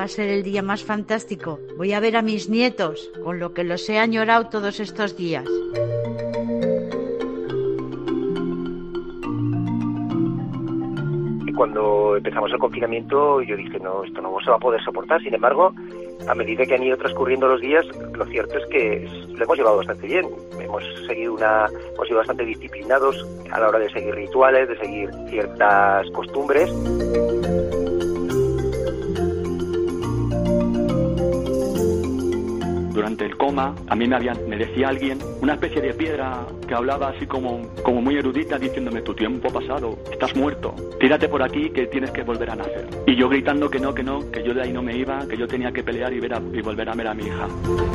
va a ser el día más fantástico. Voy a ver a mis nietos, con lo que los he añorado todos estos días. Cuando empezamos el confinamiento yo dije, no, esto no se va a poder soportar. Sin embargo, a medida que han ido transcurriendo los días, lo cierto es que lo hemos llevado bastante bien. Hemos sido bastante disciplinados a la hora de seguir rituales, de seguir ciertas costumbres. Durante el coma, a mí me decía alguien, una especie de piedra que hablaba así como muy erudita, diciéndome, tu tiempo ha pasado, estás muerto, tírate por aquí que tienes que volver a nacer. Y yo gritando que no, que yo de ahí no me iba, que yo tenía que pelear y volver a ver a mi hija.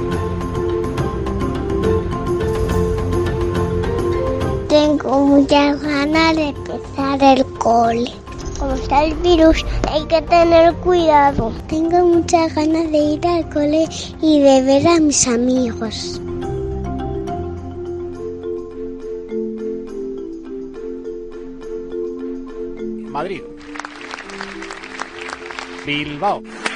Tengo muchas ganas de empezar el cole. Como está el virus, hay que tener cuidado. Tengo muchas ganas de ir al cole y de ver a mis amigos. Madrid. Bilbao.